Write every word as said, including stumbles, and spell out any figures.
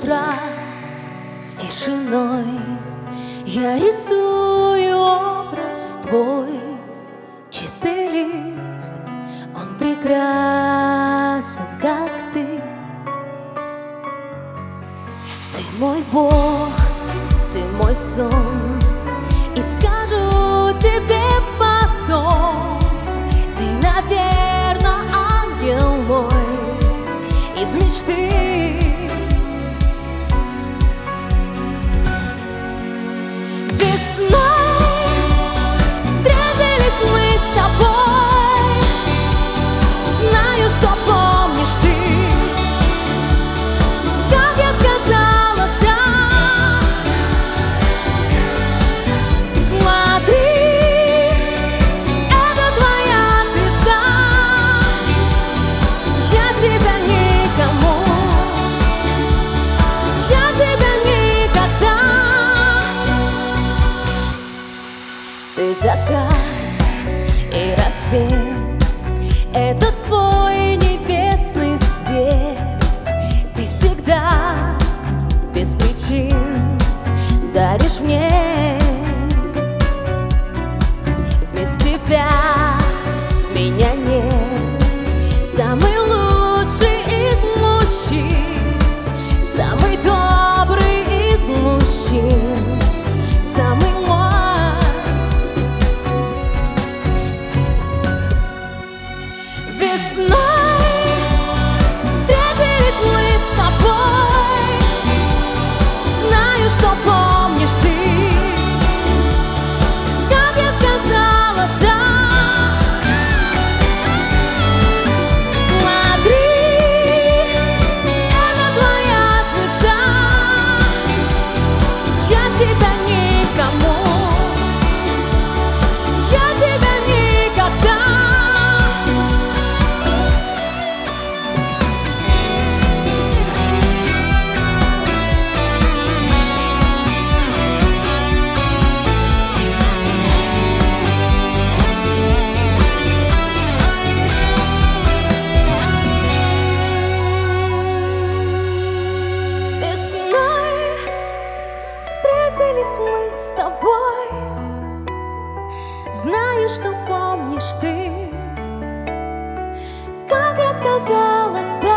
утра с тишиной я рисую образ твой. Чистый лист, он прекрасен, как ты. Ты мой Бог, ты мой сон, и скажу тебе потом: ты, наверно, ангел мой из мечты. Весной встретились мы с тобой. Знаю, что помнишь ты, как я сказала «да». Смотри, это твоя звезда. Я тебя никому, я тебя никогда. Ты закат и рассвет, это твой небесный свет. Ты всегда без причин даришь мне. Без тебя меня нет. Самый лучший из мужчин, самый добрый из мужчин, самый мой. Весной встретились мы с тобой. Знаю, что помнишь ты, как я сказала «да». Смотри, это твоя звезда. Я тебя никому, я тебя никогда. Весной встретились мы с тобой. Знаю, что помнишь ты, как я сказала «да».